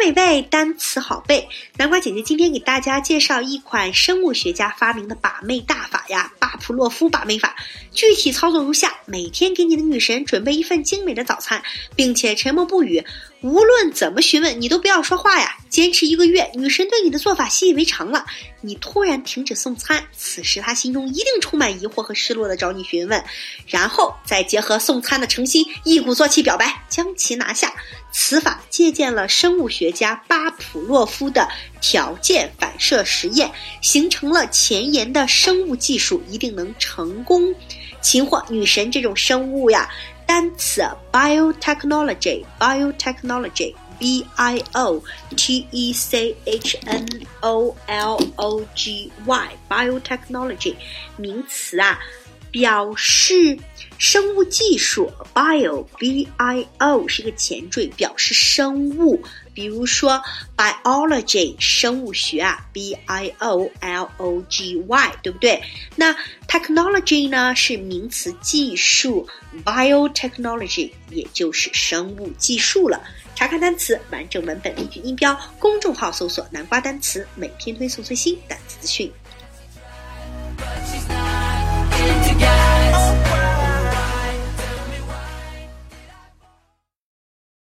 美味，单词好背。南瓜姐姐今天给大家介绍一款生物学家发明的把妹大法呀，巴甫洛夫把妹法。具体操作如下：每天给你的女神准备一份精美的早餐，并且沉默不语，无论怎么询问你都不要说话呀。坚持1个月，女神对你的做法习以为常了。你突然停止送餐，此时她心中一定充满疑惑和失落的找你询问，然后再结合送餐的诚心，一鼓作气表白，将其拿下。此法借鉴了生物学家巴甫洛夫的条件反射实验，形成了前沿的生物技术，一定能成功擒获女神这种生物呀。单词 biotechnology biotechnology名词啊，表示生物技术。 bio 是个前缀，表示生物，比如说 biology 生物学啊， biology 对不对？那 technology 呢是名词技术， biotechnology 也就是生物技术了。查看单词完整文本例句音标，公众号搜索南瓜单词，每天推送最新单词资讯。